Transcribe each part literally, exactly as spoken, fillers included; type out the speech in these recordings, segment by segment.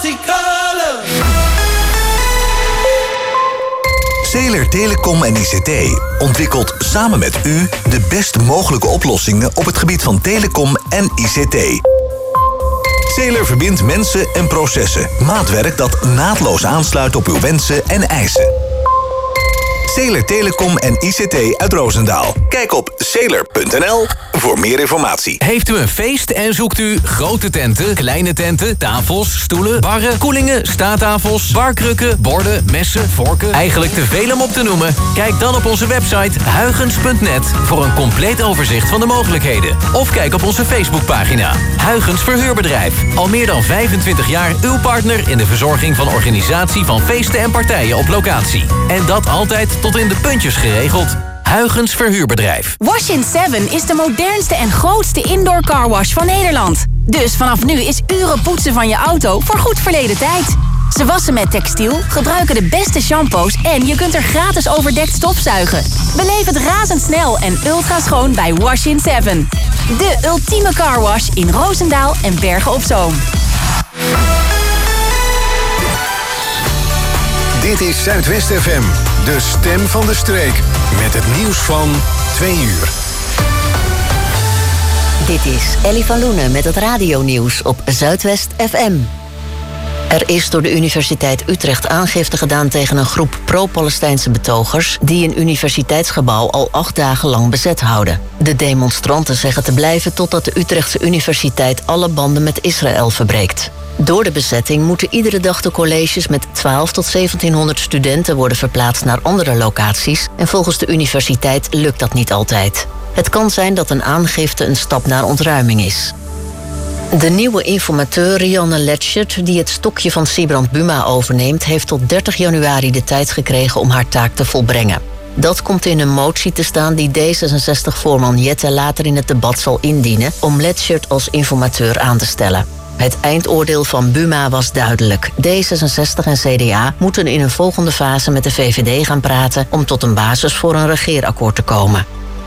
multicolor. Zeeler Telecom en I C T ontwikkelt samen met u de best mogelijke oplossingen op het gebied van telecom en I C T. Zeeler verbindt mensen en processen. Maatwerk dat naadloos aansluit op uw wensen en eisen. Zeeler Telecom en I C T uit Roosendaal. Kijk op zeeler punt n l voor meer informatie. Heeft u een feest en zoekt u grote tenten, kleine tenten, tafels, stoelen, barren, koelingen, staattafels, barkrukken, borden, messen, vorken? Eigenlijk te veel om op te noemen? Kijk dan op onze website huygens punt net voor een compleet overzicht van de mogelijkheden. Of kijk op onze Facebookpagina. Huygens Verhuurbedrijf. Al meer dan vijfentwintig jaar uw partner in de verzorging van organisatie van feesten en partijen op locatie. En dat altijd tot in de puntjes geregeld. Huygens Verhuurbedrijf. Wash in seven is de modernste en grootste indoor carwash van Nederland. Dus vanaf nu is uren poetsen van je auto voor goed verleden tijd. Ze wassen met textiel, gebruiken de beste shampoos en je kunt er gratis overdekt stofzuigen. Beleef het razendsnel en ultra schoon bij Wash in seven. De ultieme carwash in Roosendaal en Bergen op Zoom. Dit is Zuidwest F M, de stem van de streek. Met het nieuws van twee uur. Dit is Ellie van Loenen met het radionieuws op Zuidwest F M. Er is door de Universiteit Utrecht aangifte gedaan tegen een groep pro-Palestijnse betogers die een universiteitsgebouw al acht dagen lang bezet houden. De demonstranten zeggen te blijven totdat de Utrechtse Universiteit alle banden met Israël verbreekt. Door de bezetting moeten iedere dag de colleges met twaalf tot zeventienhonderd studenten worden verplaatst naar andere locaties en volgens de universiteit lukt dat niet altijd. Het kan zijn dat een aangifte een stap naar ontruiming is. De nieuwe informateur Rianne Letschert, die het stokje van Sibrand Buma overneemt, heeft tot dertig januari de tijd gekregen om haar taak te volbrengen. Dat komt in een motie te staan die D zesenzestig-voorman Jette later in het debat zal indienen om Letschert als informateur aan te stellen. Het eindoordeel van Buma was duidelijk. D zesenzestig en C D A moeten in een volgende fase met de V V D gaan praten om tot een basis voor een regeerakkoord te komen.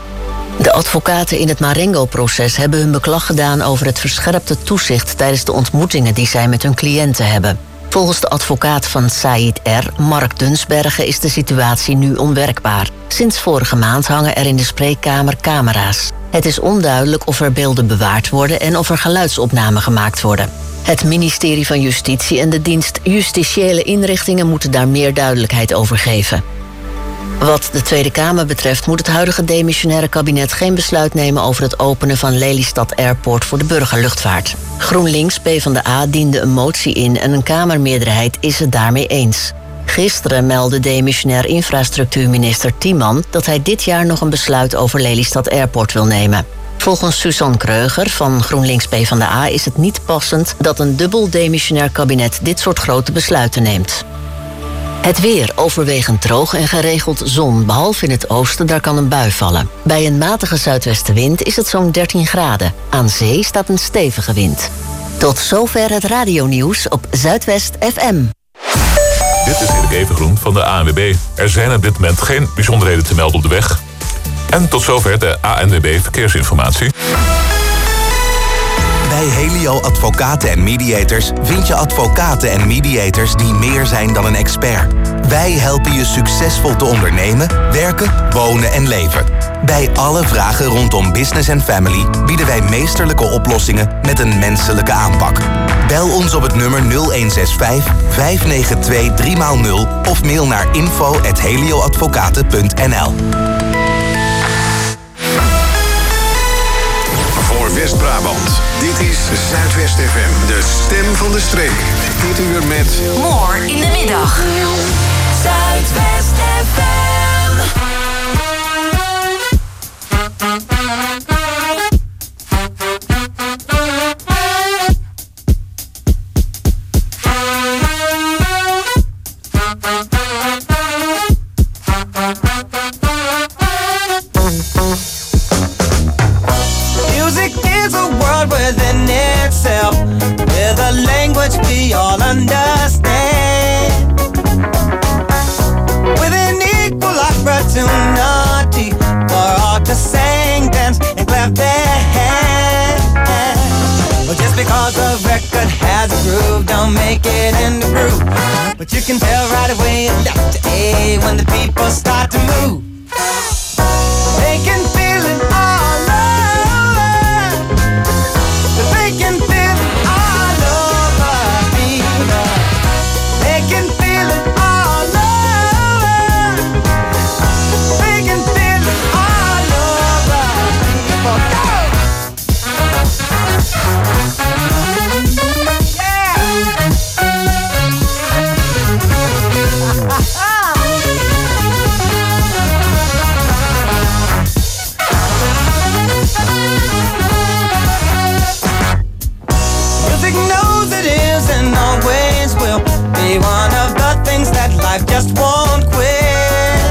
De advocaten in het Marengo-proces hebben hun beklag gedaan over het verscherpte toezicht tijdens de ontmoetingen die zij met hun cliënten hebben. Volgens de advocaat van Said R., Mark Dunsbergen, is de situatie nu onwerkbaar. Sinds vorige maand hangen er in de spreekkamer camera's. Het is onduidelijk of er beelden bewaard worden en of er geluidsopnamen gemaakt worden. Het ministerie van Justitie en de dienst Justitiële Inrichtingen moeten daar meer duidelijkheid over geven. Wat de Tweede Kamer betreft moet het huidige demissionaire kabinet geen besluit nemen over het openen van Lelystad Airport voor de burgerluchtvaart. GroenLinks PvdA diende een motie in en een Kamermeerderheid is het daarmee eens. Gisteren meldde demissionair infrastructuurminister Tiemann dat hij dit jaar nog een besluit over Lelystad Airport wil nemen. Volgens Suzanne Kreuger van GroenLinks PvdA is het niet passend dat een dubbel demissionair kabinet dit soort grote besluiten neemt. Het weer overwegend droog en geregeld zon, behalve in het oosten, daar kan een bui vallen. Bij een matige zuidwestenwind is het zo'n dertien graden. Aan zee staat een stevige wind. Tot zover het radionieuws op Zuidwest F M. Dit is Erik Evengroen van de A N W B. Er zijn op dit moment geen bijzonderheden te melden op de weg. En tot zover de A N W B Verkeersinformatie. Bij Helio Advocaten en Mediators vind je advocaten en mediators die meer zijn dan een expert. Wij helpen je succesvol te ondernemen, werken, wonen en leven. Bij alle vragen rondom business en family bieden wij meesterlijke oplossingen met een menselijke aanpak. Bel ons op het nummer nul een zes vijf, vijf negen twee, drie nul of mail naar info at helioadvocaten punt n l. Voor West-Brabant, dit is Zuidwest F M, de stem van de streek. Dit uur met... More in de middag. Zuidwest F M. Music is a world within itself, with a language we all understand, with an equal opportunity for all to sing, dance, and clap their hands. But just because a record has besides the groove, don't make it in the groove. But you can tell right away it left to A when the people start to move. They can feel it all over. They can feel it all over people. They can feel it all over. They can feel it all over people. Go! Music knows it is and always will be one of the things that life just won't quit.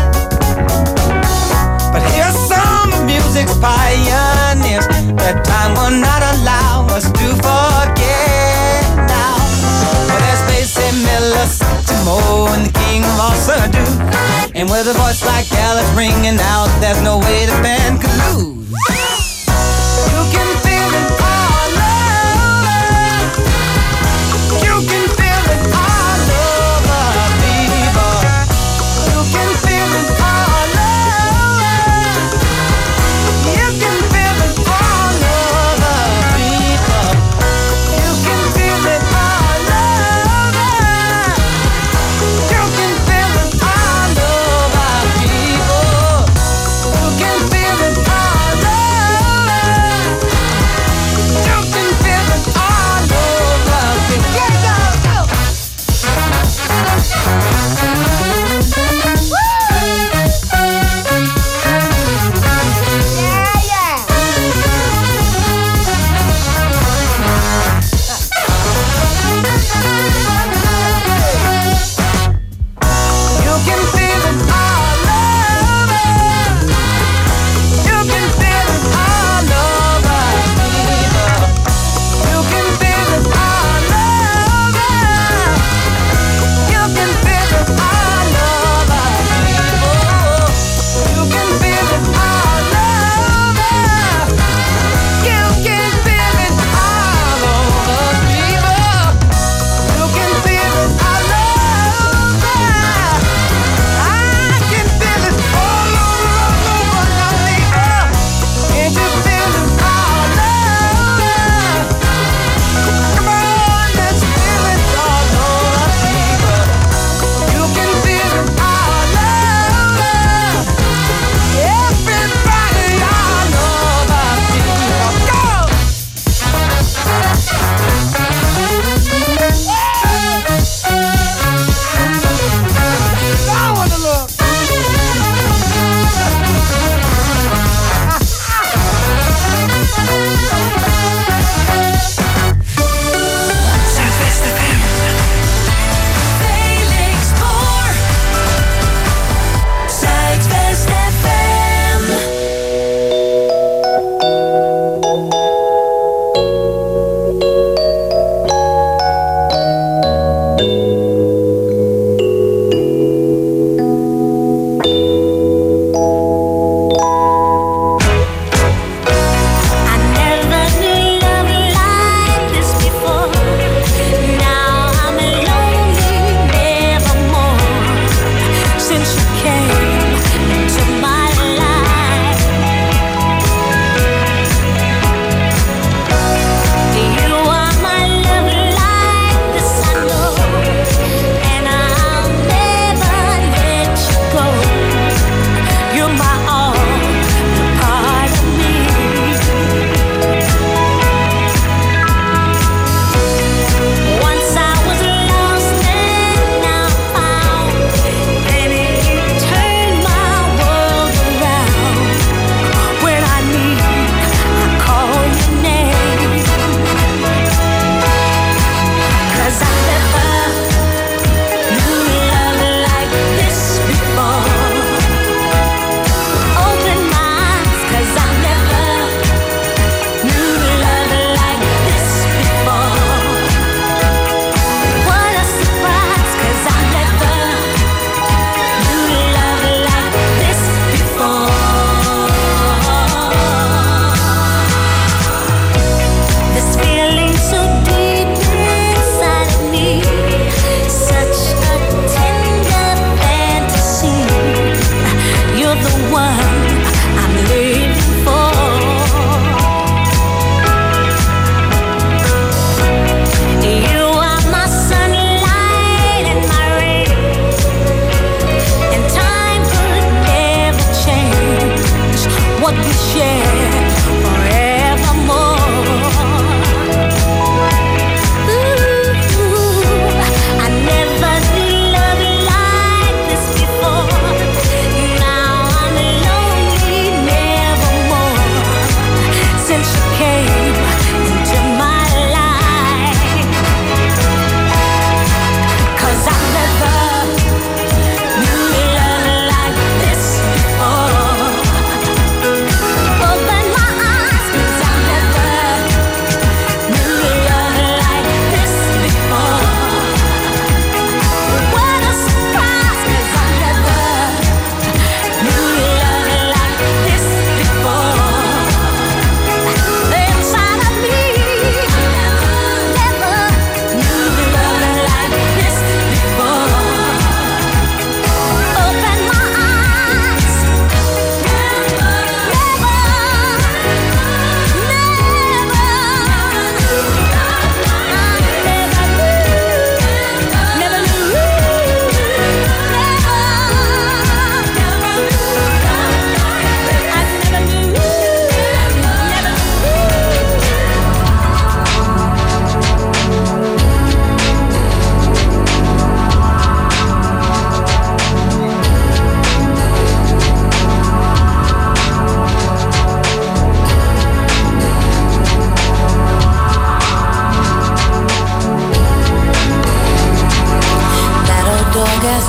But here's some of music's pioneers that time will not allow us to forget now. Well, there's Basie Miller, Satchmo, and the king of all Surdo. And with a voice like Alice ringing out, there's no way the band could lose. You can feel it all over. You can feel it all over, people. You can feel it all over. You can feel it all over, people. You can feel it all over. You can feel it all over, people. You can feel it all over.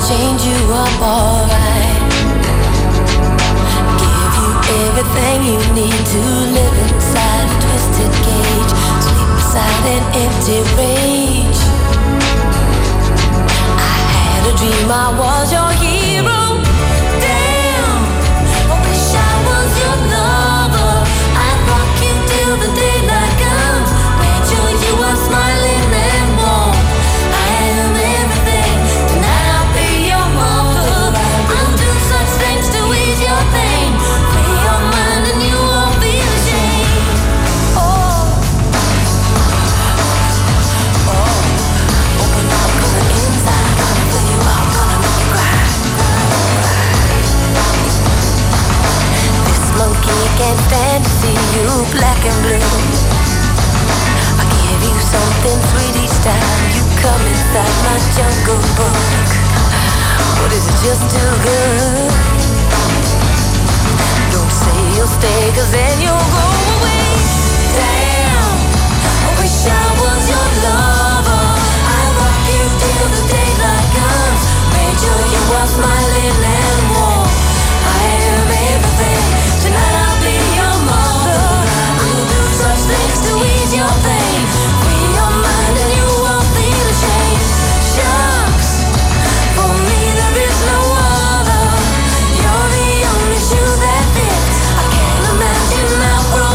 change you up alright. Give you everything you need to live inside a twisted cage. Sleep beside an empty rage. I had a dream I was your hero. Damn, I wish I was your lover. I'd rock you till the daylight comes. Made sure you are smiling and warm. I am everything. Tonight I'll be your mother. I'll do such things to ease your pain. Free your mind and you won't feel ashamed. Oh, oh, open up, 'cause the inside gonna fill you up, gonna make you cry. This monkey can't stand to see you black and blue. I give you something sweet each time you come inside my jungle book. But is it just too good? Don't say you'll stay, 'cause then you'll go away. Damn, I wish I was your lover. I'll rock you till the daylight comes. Made sure you are smiling and warm. I am everything. Tonight I'll be your mother. I'll do such things to ease your pain. Free your mind and you won't feel ashamed. Shucks, for me there is no other. You're the only shoe that fits. I can't imagine outgrowing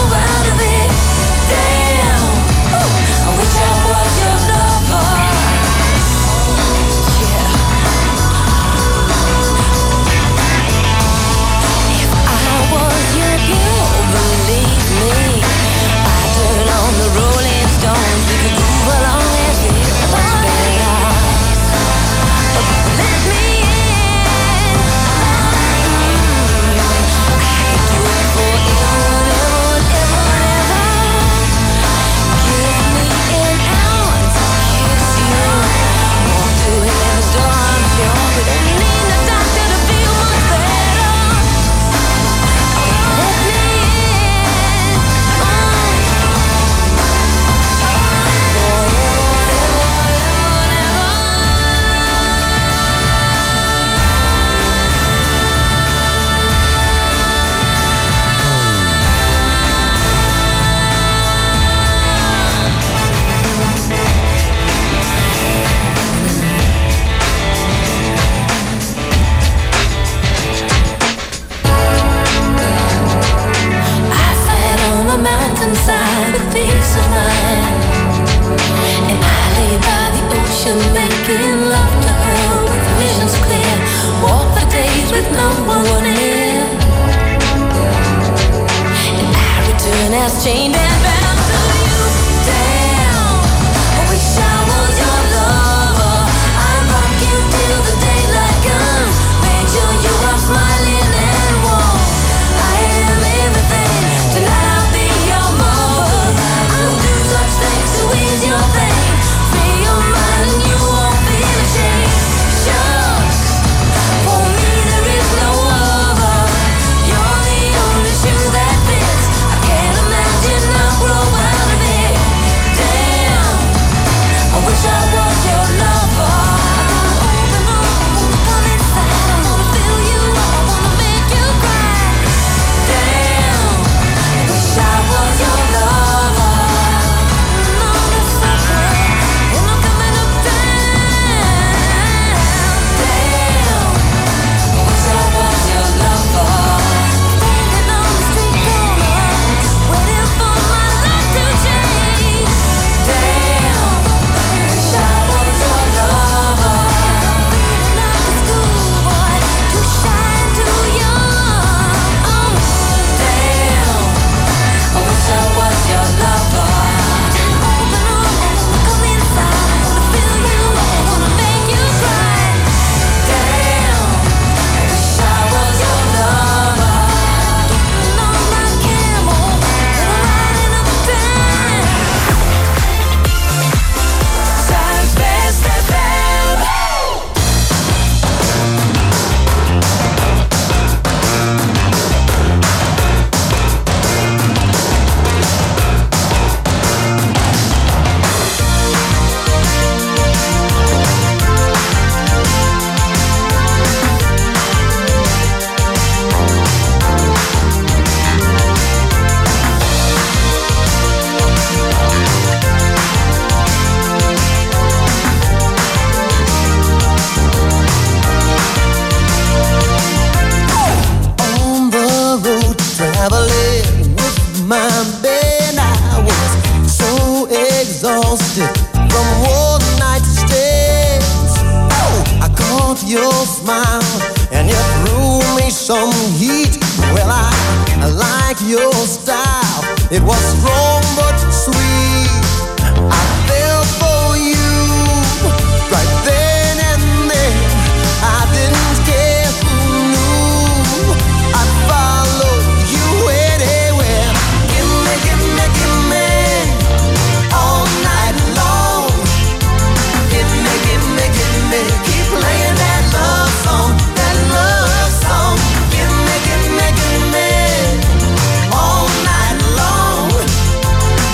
of your smile, and you threw me some heat. Well, I, I like your style. It was strong but sweet. I fell for you right then and there. I didn't care who knew. I followed you anywhere. Give me, give me, give me all night long. Give me, give me, give me. Keep playing that love song, that love song. Give me, give me, give me all night long.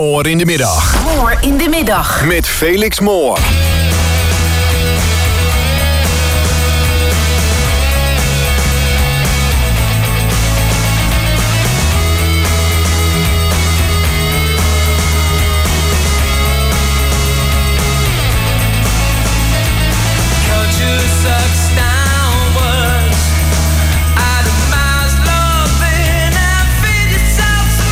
Moor in de middag. Moor in de middag. Met Felix Moor.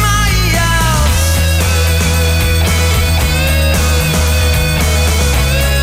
Yourself somebody else.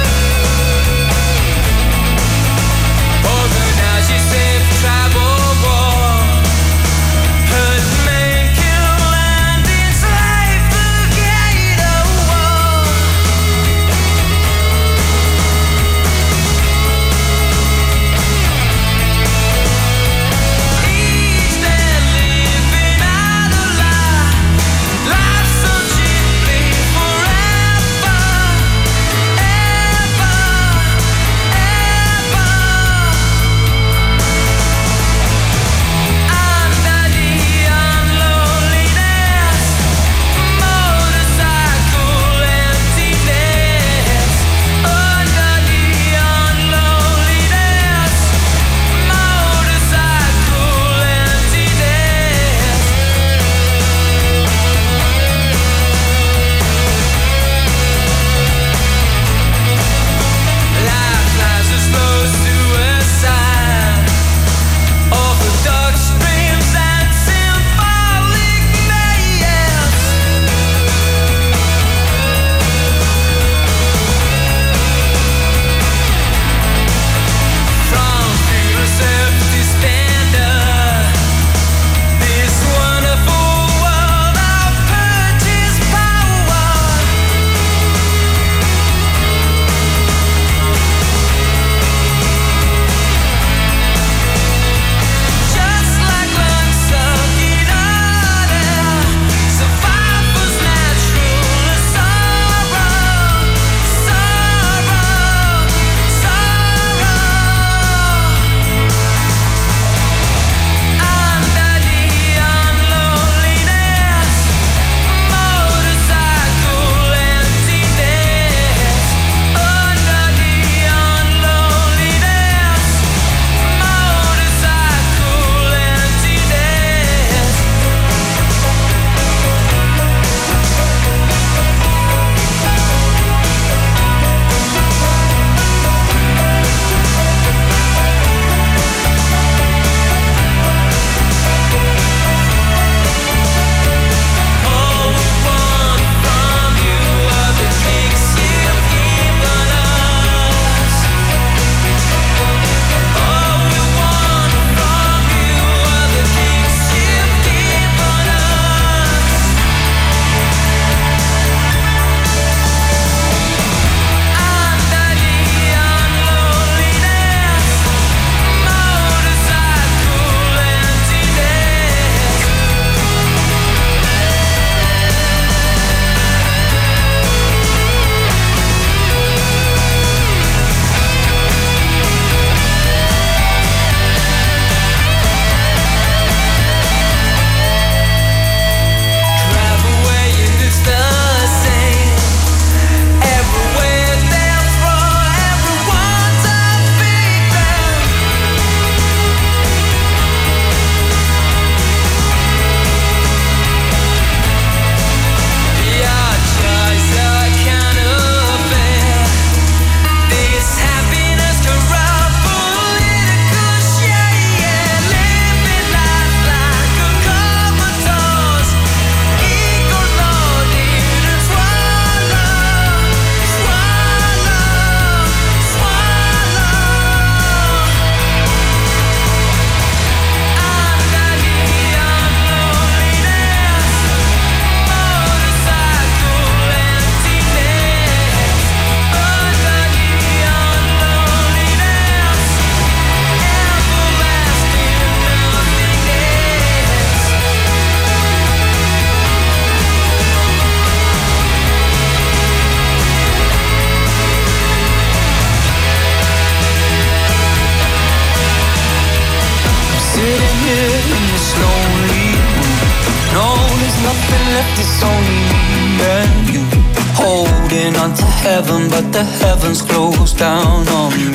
nothing left, it's only me and you. Holding on to heaven, but the heavens closed down on me.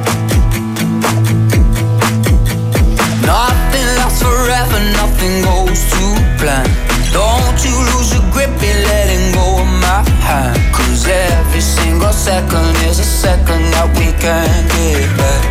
Nothing lasts forever, nothing goes to plan. Don't you lose your grip, be letting go of my hand. Cause every single second is a second that we can't get back.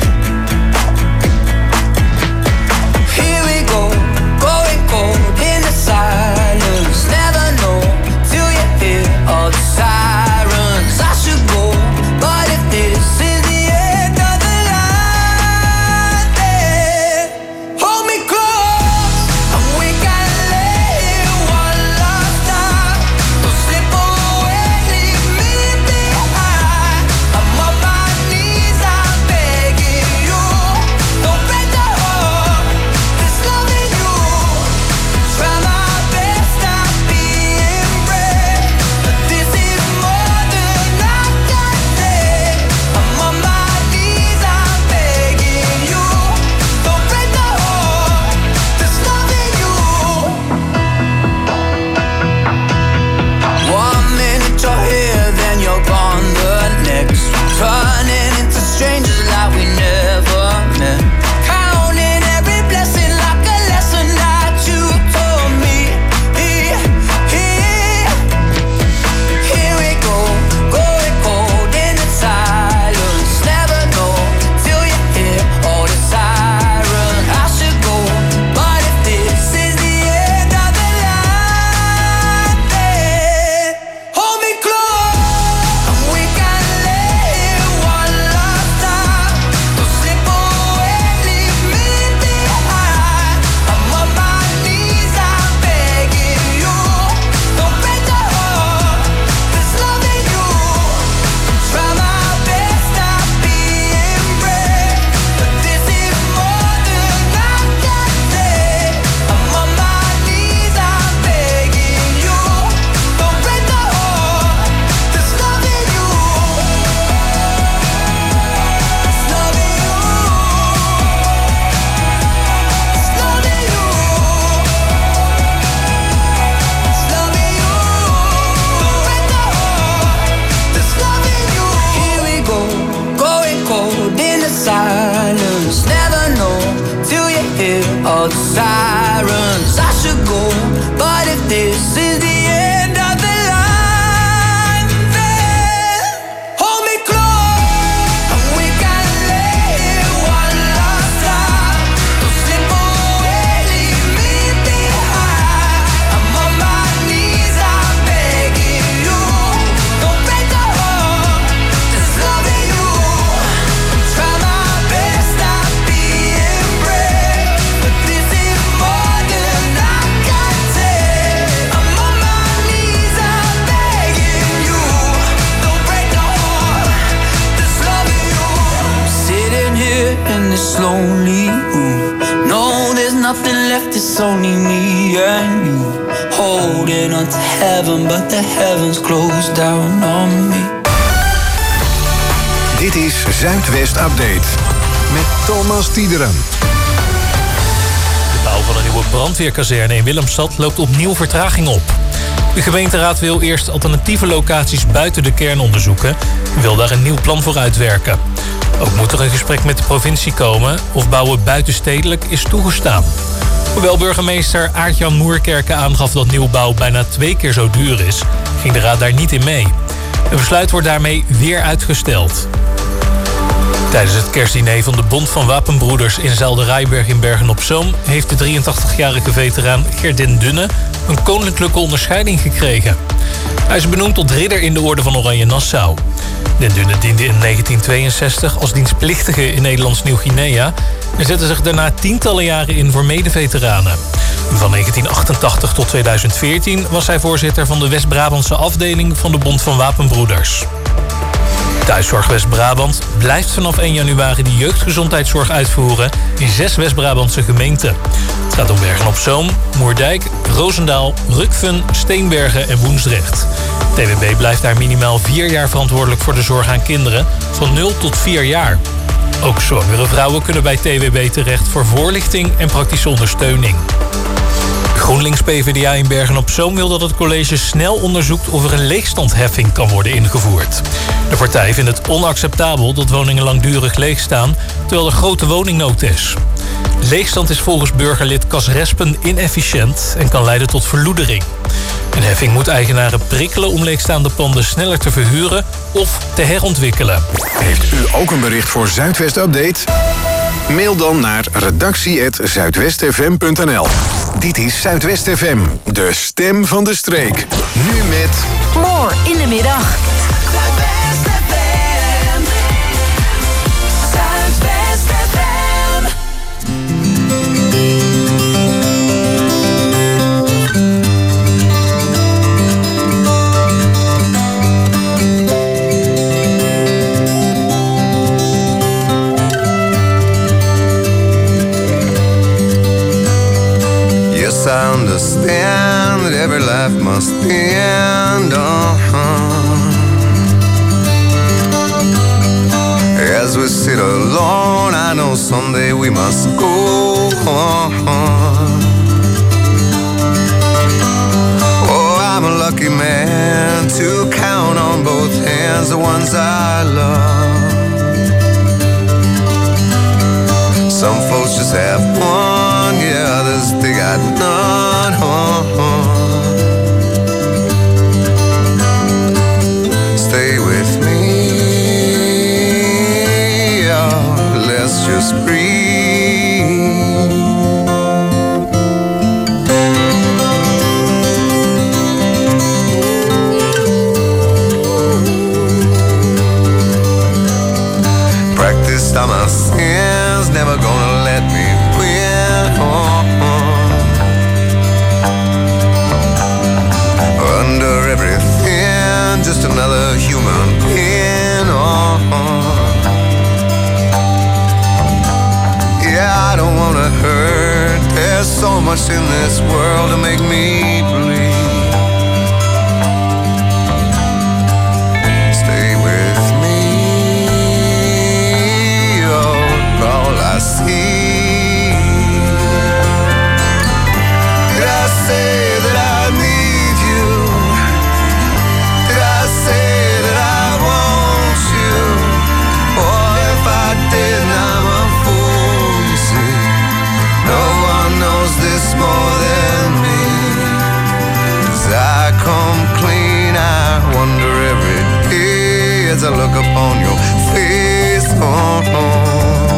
Here we go, going cold in the silence. Never know till you hear all the sirens. I should go, but if this is the end of the line, then hold me close and we can lay one last time. Don't slip away, leave me behind. I'm on my knees, I'm begging you. Don't break the heart that's loving you. Try my best, I'm being brave, but this is more than I can say. I'm on my knees, I'm begging you. Don't break the heart that's loving you. One minute you're here, then you're gone the next. Turning into strangers like we never met. Counting every blessing like a lesson that you taught me. Here, here, here we go, going cold in the silence. Never know till you hear all the sirens. I should go, but if this is the end of the line, then hold me close and we can lay one last time. Don't slip away, leave me behind. I'm on my knees, I'm begging you. Don't break the heart that's loving you. Try my best, I'm being brave, but this is more than I can say. I'm on my knees, I'm begging you. Don't break the heart that's loving you. It's loving you. It's loving you. It's loving you. Don't break the heart that's loving you. Here we go, going cold in the silence. Never know till you hear all the sirens. I should go, but if this is the end of the line, then hold me close and we can lay one last time. Don't slip away, leave me behind. I'm on my knees, I'm begging you. Don't break the heart that's loving you. Try my best, I'm being brave, but this is more than I can say. I'm on my knees, I'm begging you. Don't break the heart that's loving you. I'm sitting here in this lonely room. No, there's nothing left, it's only me and you. Holding on to heaven, but the heavens closed down on me. Dit is Zuidwest Update met Thomas Tiederen. De bouw van een nieuwe brandweerkazerne in Willemstad loopt opnieuw vertraging op. De gemeenteraad wil eerst alternatieve locaties buiten de kern onderzoeken en wil daar een nieuw plan voor uitwerken. Ook moet er een gesprek met de provincie komen of bouwen buitenstedelijk is toegestaan. Hoewel burgemeester Aart-Jan Moerkerke aangaf dat nieuwbouw bijna twee keer zo duur is, ging de raad daar niet in mee. Een besluit wordt daarmee weer uitgesteld. Tijdens het kerstdiner van de Bond van Wapenbroeders in Zijlde-Rijberg in Bergen-op-Zoom heeft de drieëntachtigjarige veteraan Gert den Dunne een koninklijke onderscheiding gekregen. Hij is benoemd tot ridder in de Orde van Oranje Nassau. Den Dunne diende in negentien tweeënzestig als dienstplichtige in Nederlands Nieuw-Guinea en zette zich daarna tientallen jaren in voor mede-veteranen. Van negentien achtentachtig tot tweeduizend veertien was hij voorzitter van de West-Brabantse afdeling van de Bond van Wapenbroeders. Thuiszorg West-Brabant blijft vanaf één januari de jeugdgezondheidszorg uitvoeren in zes West-Brabantse gemeenten. Het gaat om Bergen-op-Zoom, Moerdijk, Roosendaal, Rukven, Steenbergen en Woensdrecht. T W B blijft daar minimaal vier jaar verantwoordelijk voor de zorg aan kinderen van nul tot vier jaar. Ook zwangere vrouwen kunnen bij T W B terecht voor voorlichting en praktische ondersteuning. GroenLinks P V D A in Bergen-op-Zoom wil dat het college snel onderzoekt of er een leegstandheffing kan worden ingevoerd. De partij vindt het onacceptabel dat woningen langdurig leegstaan, terwijl er grote woningnood is. Leegstand is volgens burgerlid Cas Respen inefficiënt en kan leiden tot verloedering. Een heffing moet eigenaren prikkelen om leegstaande panden sneller te verhuren of te herontwikkelen. Heeft u ook een bericht voor Zuidwest Update? Mail dan naar redactie apenstaartje zuidwestfm punt n l. Dit is Zuidwest F M, de stem van de streek. Nu met... More in de middag. Zuidwest F M. Zuidwest F M. Yes, I understand that every life must end. Uh-huh. As we sit alone, I know someday we must go on. Oh, I'm a lucky man to count on both hands the ones I love. Some folks just have one, yeah, others they got none. Stay with me, oh, let's just breathe. Practiced on my sins, never gonna let me win. Oh, oh. Under everything, just another human being. Oh, oh. Yeah, I don't wanna hurt. There's so much in this world to make me bleed. Stay with me, oh, all I see. Did I say that I need you? Did I say that I want you? Or if I did, I'm a fool, you see. No one knows this more than me. As I come clean, I wonder every day as I look upon your face. Oh, oh.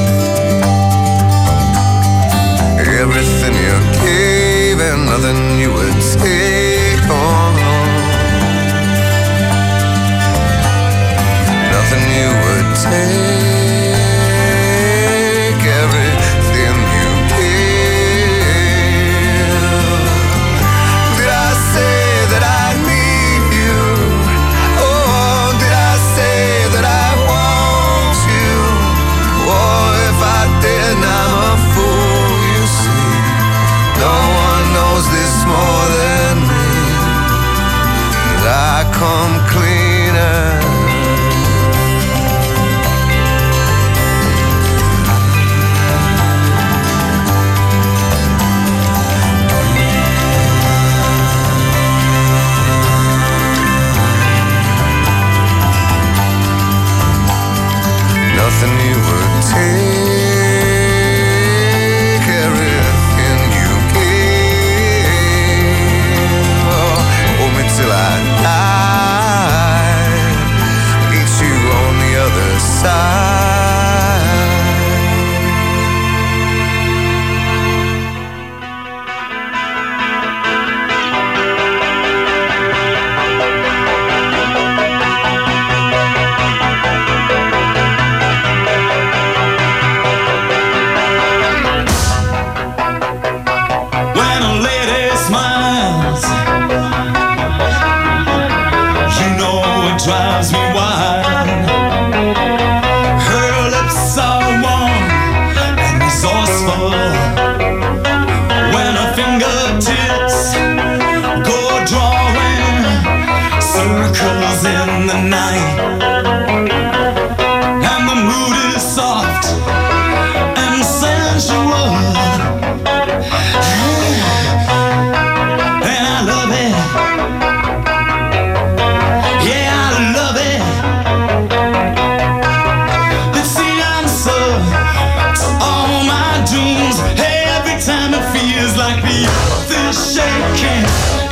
Everything you gave and nothing you would take. Oh, oh. Nothing you would take. Everything you give. Did I say that I need you? Oh, did I say that I want you? Oh, if I did, I'm a fool, you see. No one knows this more than me. As I come cleaner. Nothing you would take, everything you gave. Oh, hold me till I die, meet you on the other side. When a lady smiles, you know it drives me wild. Her lips are warm and resourceful. When her fingertips go drawing circles in the night, and the mood is soft and sensual.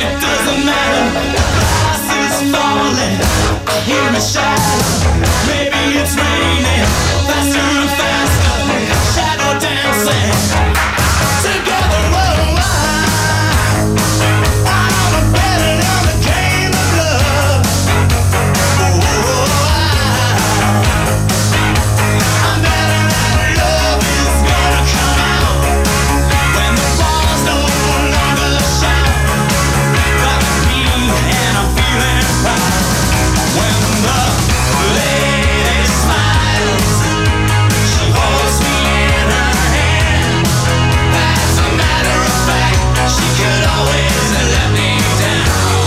It doesn't matter. The glass is falling. I hear it shatter. Maybe it's raining. Faster and faster. Shadow dancing. Together, oh, I, I'm betting on the game of love. Oh, I, I'm betting that love is gonna come out when the walls no longer shout. Got me and I'm feeling proud when the lady smiles. She holds me in her hand. As a matter of fact, she could always let me down.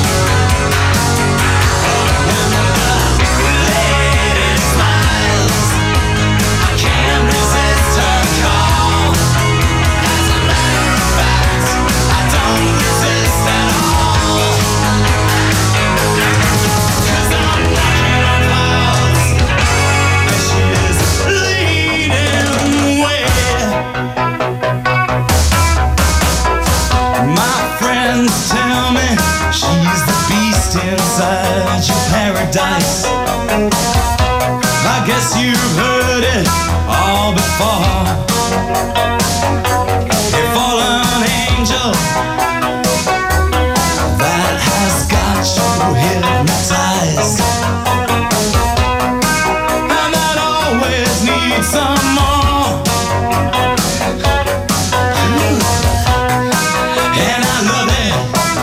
When the lady smiles, I can't resist her call. As a matter of fact, I don't resist at all. 'Cause I'm walking on clouds, and she is leading away. My friends tell me she's the beast inside your paradise. I guess you've heard it all before. A fallen angel that has got you hypnotized, and that always needs some more. And I love it.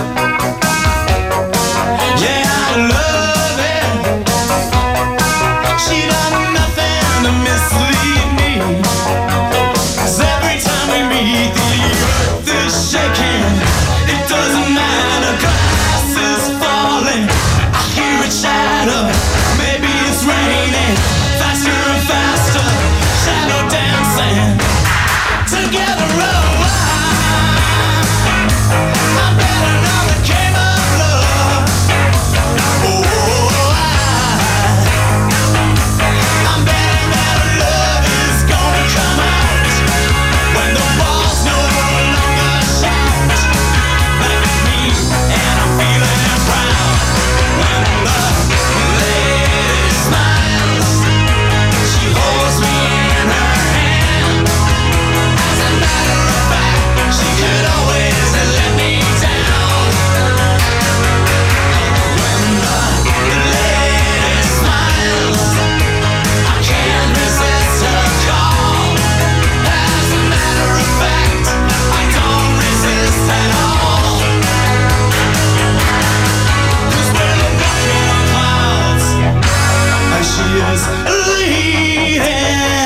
Yeah, I love it. She done nothing to mislead me. 'Cause every time we meet, the earth is shaking. It doesn't matter, glass is falling. I hear it shatter. Maybe it's raining. Faster and faster. Shadow dancing. Together, oh, I, I'm betting on the game of love. Oh, I, I'm betting that love is gonna come out when the walls no longer shout. Back at me and I'm feeling proud when the lady smiles. She holds me in her hand. As a matter of fact, she could always let me down. When the lady smiles, I can't resist her call. As a matter of fact, I don't resist at all. 'Cause we're walking on clouds, and she is leading.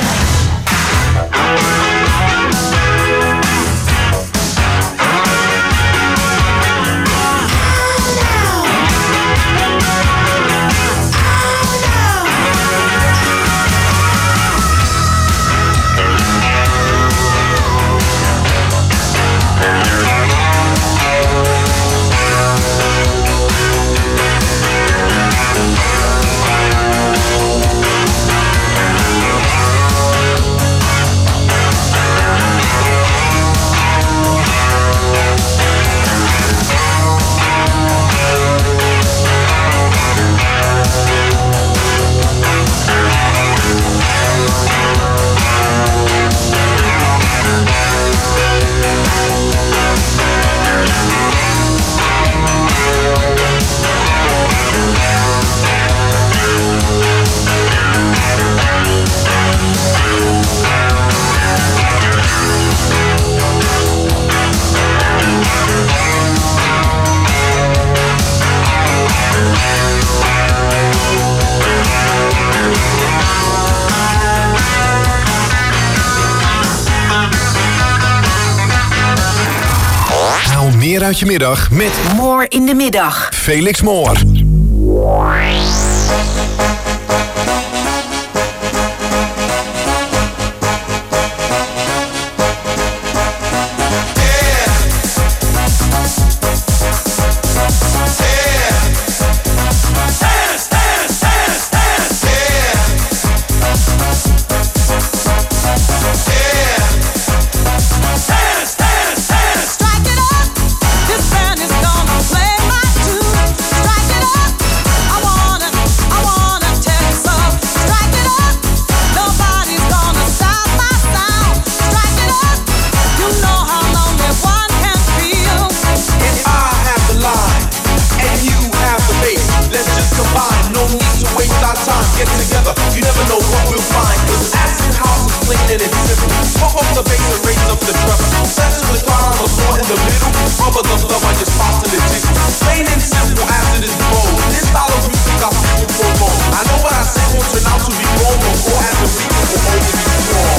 Haal meer uit je middag met More in de middag. Felix Moor. Strike it up. This band is gonna play. get together, you never know what we'll find. Cause acid house is clean and it's simple. Pump up the bass and raise up the treble. Set to the choir on the floor in the middle. Rubber the love on your spots and the jiggle. Plain and simple as it is bold. This style of music got people for more. I know what I say won't turn out to be wrong, but for as the people will only be strong.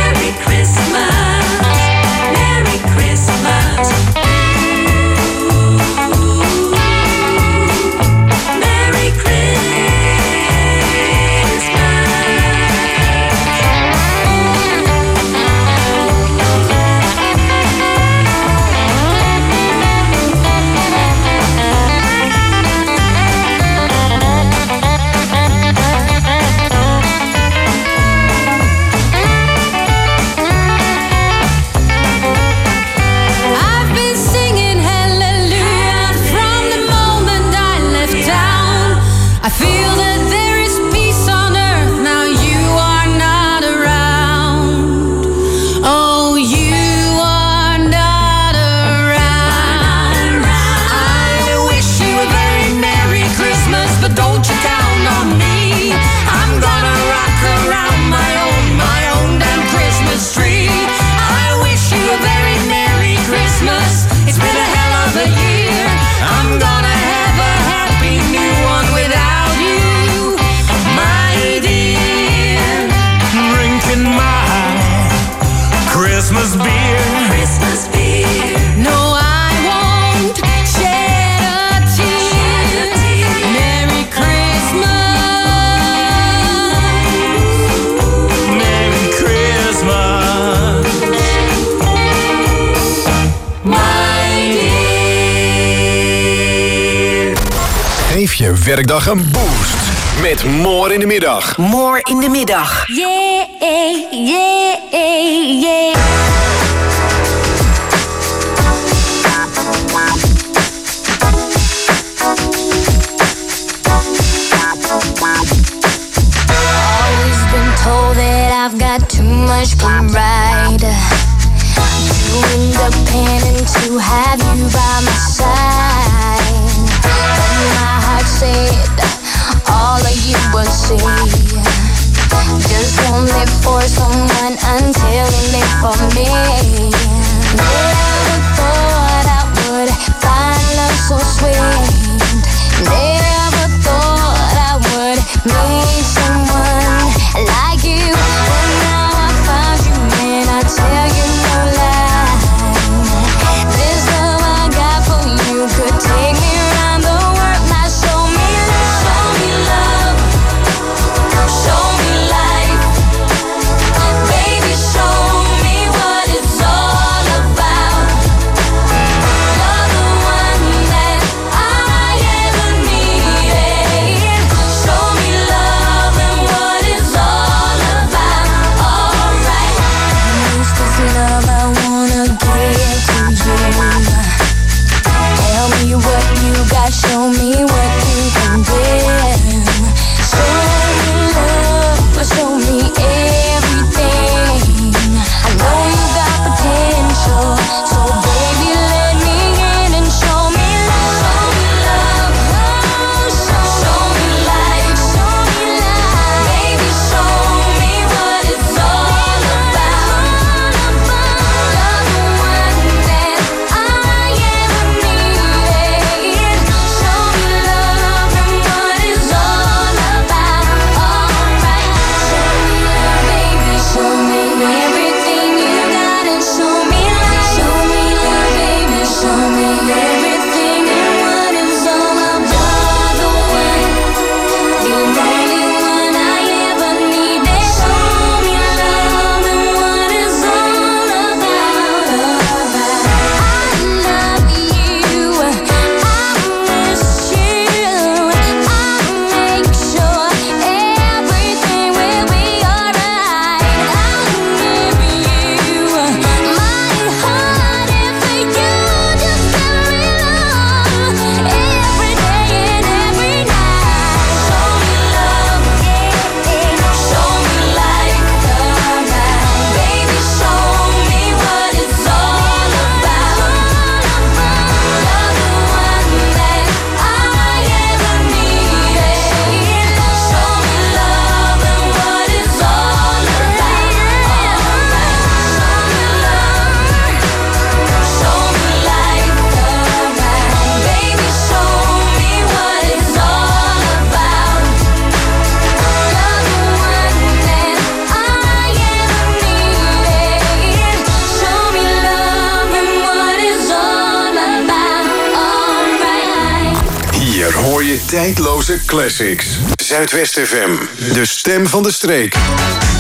Merry Christmas. je werkdag een boost. Met More in de middag. More in de middag. Yeah, yeah, yeah. Always been told that I've got too much pride. Too independent to have you by my side. But my heart said all of you would see. Just won't live for someone until you live for me. Never thought I would find love so sweet. Never thought I would meet someone like you. But now I found you and I tell you no lie. This love I got for you could take me around the world. Now show me love, show me love, show me life. Baby, show me what it's all about. You're the one that I ever needed. Show me love and what it's all about. Alright, use this love I wanna give to you. Tell me what you got, show me what you can give. Show me love, show me everything. I know you got potential, so baby let me in and show me love. Show me love, oh, show, show me life, show me life. Baby, show me what it's all about. You're the one that I ever needed. Show me love and what it's all about. Alright, show me love, baby, show me everything you got and show me life. Show me love, baby, show me everything and what it's all about. The one, the only one I ever needed. Show me love and what it's all about. I love you, I miss you. I make sure everything will be alright. I'll give you my heart if for you just give me love every day and every night. Show me love, show me life, alright. Baby, show me what it's all about. You're the one that I ever needed. Show me love and what it's all about. Alright, show me love, show me life, alright. Baby, show me what it's all about. You're the one that I ever needed. Show me love and what it's all about. Alright. Hier hoor je tijdloze classics. Zuidwest F M, de stem van de streek.